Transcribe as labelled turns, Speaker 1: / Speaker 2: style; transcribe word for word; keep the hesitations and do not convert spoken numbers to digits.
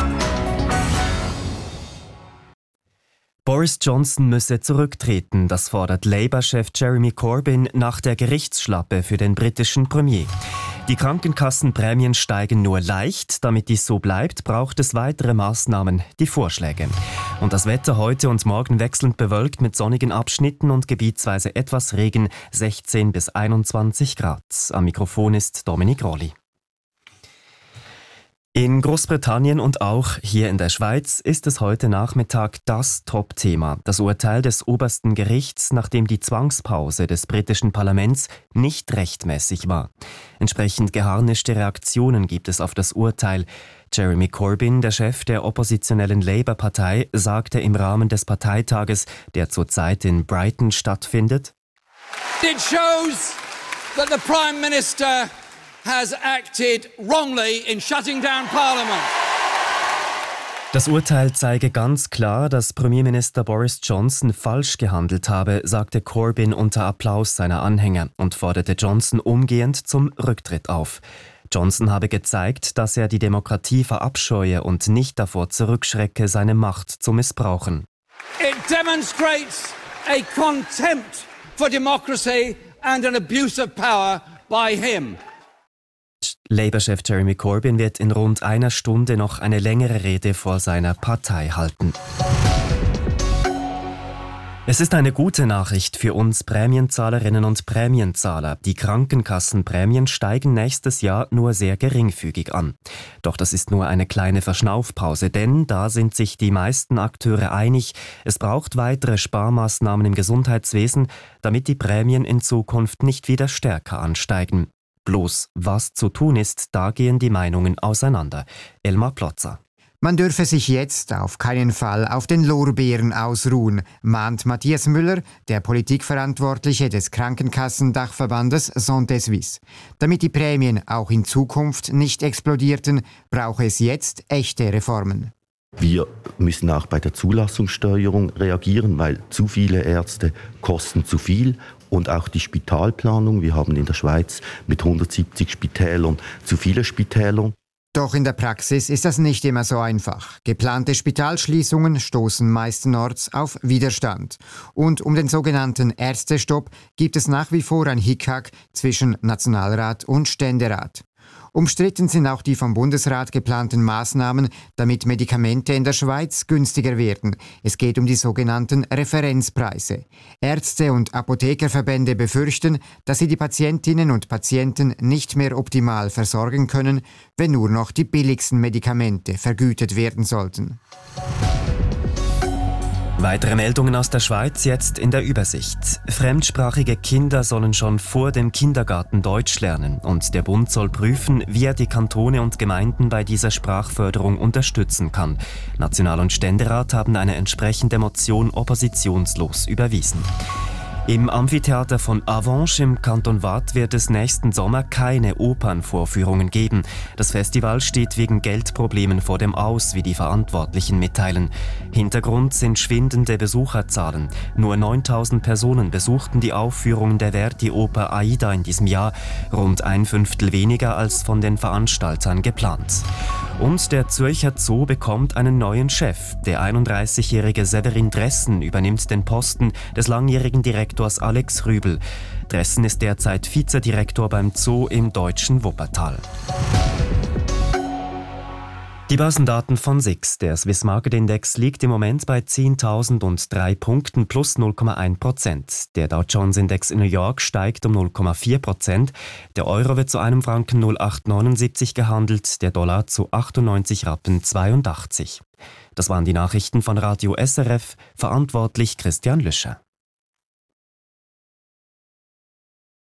Speaker 1: Boris Johnson müsse zurücktreten, das fordert Labour-Chef Jeremy Corbyn nach der Gerichtsschlappe für den britischen Premier. Die Krankenkassenprämien steigen nur leicht. Damit dies so bleibt, braucht es weitere Maßnahmen, die Vorschläge. Und das Wetter heute und morgen wechselnd bewölkt mit sonnigen Abschnitten und gebietsweise etwas Regen, sechzehn bis einundzwanzig Grad. Am Mikrofon ist Dominik Rolli. In Großbritannien und auch hier in der Schweiz ist es heute Nachmittag das Top-Thema, das Urteil des obersten Gerichts, nachdem die Zwangspause des britischen Parlaments nicht rechtmäßig war. Entsprechend geharnischte Reaktionen gibt es auf das Urteil. Jeremy Corbyn, der Chef der oppositionellen Labour-Partei, sagte im Rahmen des Parteitages, der zurzeit in Brighton stattfindet:
Speaker 2: It shows that the Prime Minister has acted wrongly in shutting down Parliament.
Speaker 1: Das Urteil zeige ganz klar, dass Premierminister Boris Johnson falsch gehandelt habe, sagte Corbyn unter Applaus seiner Anhänger und forderte Johnson umgehend zum Rücktritt auf. Johnson habe gezeigt, dass er die Demokratie verabscheue und nicht davor zurückschrecke, seine Macht zu missbrauchen.
Speaker 2: It demonstrates a contempt for democracy and an abuse of power by him.
Speaker 1: Labour-Chef Jeremy Corbyn wird in rund einer Stunde noch eine längere Rede vor seiner Partei halten. Es ist eine gute Nachricht für uns Prämienzahlerinnen und Prämienzahler. Die Krankenkassenprämien steigen nächstes Jahr nur sehr geringfügig an. Doch das ist nur eine kleine Verschnaufpause, denn da sind sich die meisten Akteure einig, es braucht weitere Sparmaßnahmen im Gesundheitswesen, damit die Prämien in Zukunft nicht wieder stärker ansteigen. Bloß was zu tun ist, da gehen die Meinungen auseinander. Elmar Plotzer.
Speaker 3: Man dürfe sich jetzt auf keinen Fall auf den Lorbeeren ausruhen, mahnt Matthias Müller, der Politikverantwortliche des Krankenkassendachverbandes Santé Suisse. Damit die Prämien auch in Zukunft nicht explodierten, brauche es jetzt echte Reformen.
Speaker 4: Wir müssen auch bei der Zulassungssteuerung reagieren, weil zu viele Ärzte kosten zu viel. Und auch die Spitalplanung. Wir haben in der Schweiz mit hundertsiebzig Spitälern zu viele Spitäler.
Speaker 3: Doch in der Praxis ist das nicht immer so einfach. Geplante Spitalschließungen stoßen meistenorts auf Widerstand. Und um den sogenannten Ärztestopp gibt es nach wie vor ein Hickhack zwischen Nationalrat und Ständerat. Umstritten sind auch die vom Bundesrat geplanten Maßnahmen, damit Medikamente in der Schweiz günstiger werden. Es geht um die sogenannten Referenzpreise. Ärzte und Apothekerverbände befürchten, dass sie die Patientinnen und Patienten nicht mehr optimal versorgen können, wenn nur noch die billigsten Medikamente vergütet werden sollten.
Speaker 1: Weitere Meldungen aus der Schweiz jetzt in der Übersicht. Fremdsprachige Kinder sollen schon vor dem Kindergarten Deutsch lernen und der Bund soll prüfen, wie er die Kantone und Gemeinden bei dieser Sprachförderung unterstützen kann. National- und Ständerat haben eine entsprechende Motion oppositionslos überwiesen. Im Amphitheater von Avenches im Kanton Waadt wird es nächsten Sommer keine Opernvorführungen geben. Das Festival steht wegen Geldproblemen vor dem Aus, wie die Verantwortlichen mitteilen. Hintergrund sind schwindende Besucherzahlen. Nur neuntausend Personen besuchten die Aufführungen der Verdi-Oper Aida in diesem Jahr, rund ein Fünftel weniger als von den Veranstaltern geplant. Und der Zürcher Zoo bekommt einen neuen Chef. Der einunddreißigjährige Severin Dressen übernimmt den Posten des langjährigen Direktors Alex Rübel. Dressen ist derzeit Vizedirektor beim Zoo im deutschen Wuppertal. Die Börsendaten von S I X. Der Swiss Market Index liegt im Moment bei zehntausenddrei Punkten plus null Komma eins Prozent. Der Dow Jones Index in New York steigt um null Komma vier Prozent. Der Euro wird zu einem Franken null Komma achthundertneunundsiebzig gehandelt, der Dollar zu achtundneunzig Rappen zweiundachtzig. Das waren die Nachrichten von Radio S R F, verantwortlich Christian Lüscher.